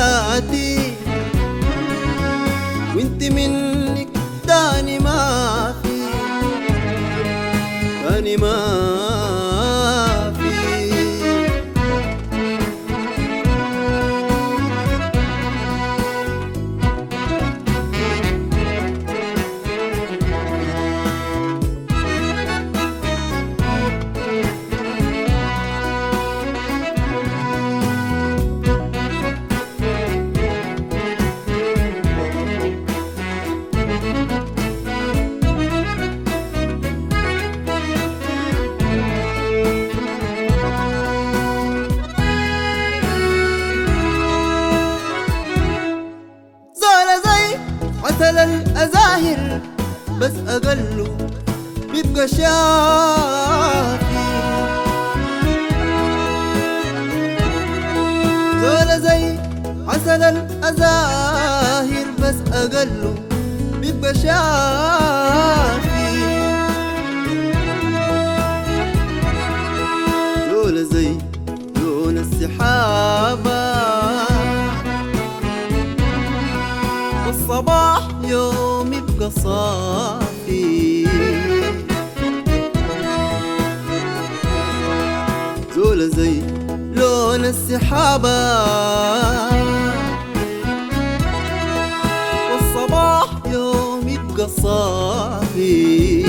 حياتي، وانت منك تاني ما في، تاني ما في. عسل الأزاهر بس أقله بيبقى شافي، زول زي عسل الأزاهر بس أقله بيبقى شافي، زول زي لون السحابة والصباح يوم يبقى صافي، زول زي لون السحابة والصباح يوم يبقى صافي،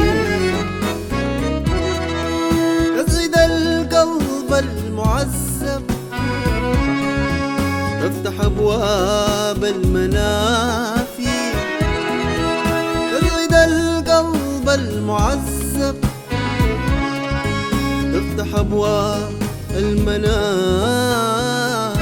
تسعد القلب المعذب، تفتح أبواب المنافي، تسعد القلب المعذب، تفتح أبواب المنافي.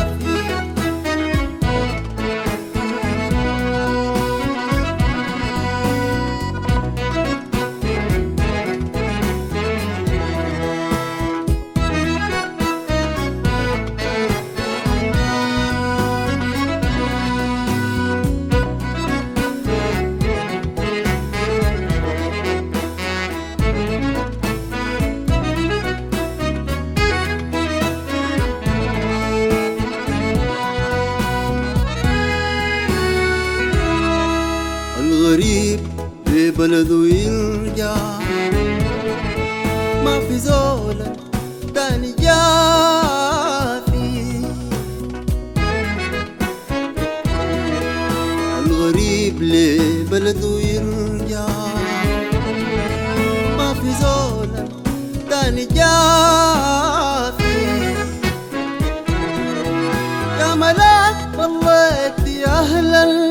الغريب لبلده يرجع، ما في زول تاني جافي، الغريب لبلده يرجع، ما في زول تاني جافي، يا ملاك طليت يا أهلا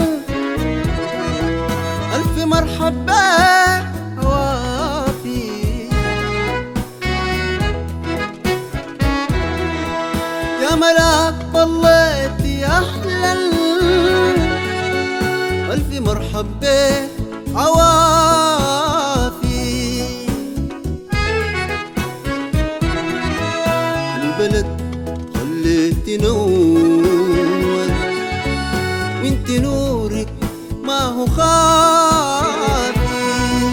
ألف مرحبا وافي، يا ملاك طليت يا أهلا ألف مرحبا عوافي، البلد خليت نور وانت نورك ما هو خافي،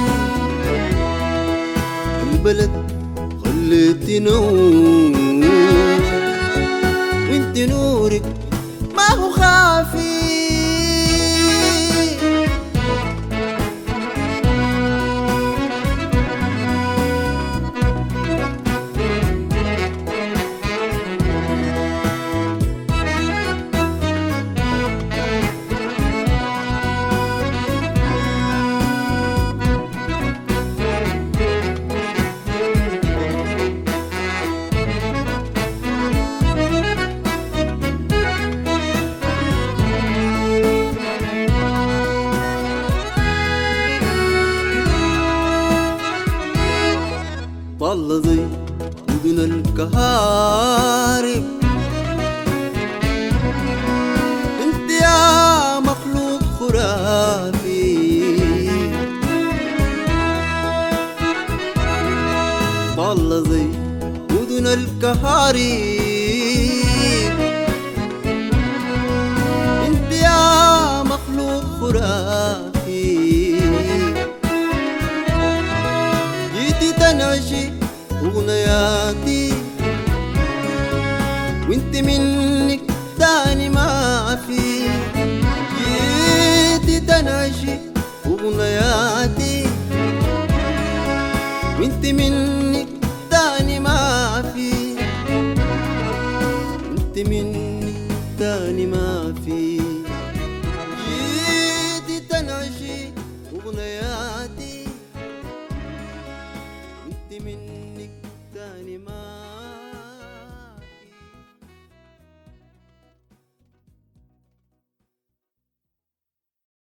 البلد خليت نور وانت نورك ما هو خافي. طل زي مدن الكهارب، انت يا مخلوق خرافي، طل زي مدن الكهارب، انت يا مخلوق خرافي، جيتي تنعشي أغنياتي، وانت منك تاني ما في، تنعشي أغنياتي، وانت منك تاني ما في، وانت منك تاني ما في. جيتي تنعشي أغنياتي، وانت منك